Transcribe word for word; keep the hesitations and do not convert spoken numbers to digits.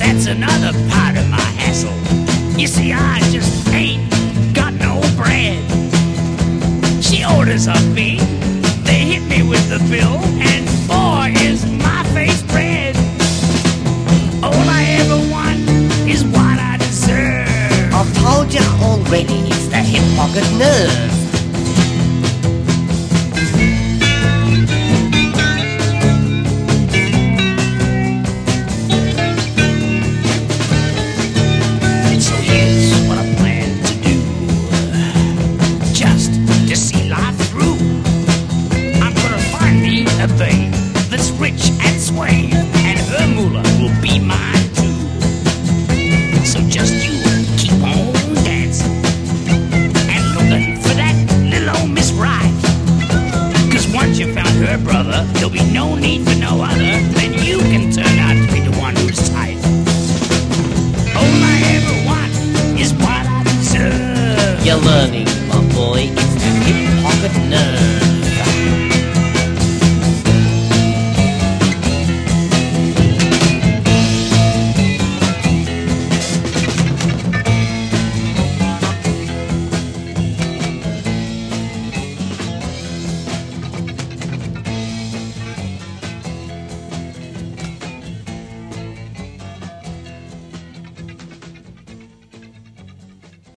that's another part of my hassle. You see, I just ain't got no bread. She orders of me, they hit me with the bill, and boy, is my face red. All I ever want is what I deserve. I've told you already, it's the hip pocket nerve. So here's what I plan to do, just to see life through. I'm gonna find me a babe that's rich and sway, and her moolah will be mine too. So just you keep on dancing and looking for that little old Miss Right. Cause once you found her brother, there'll be no need for no other. Then you can turn out to be the one who's tight. All I ever want is what I deserve. You're learning, my boy, it's the hip pocket nerve.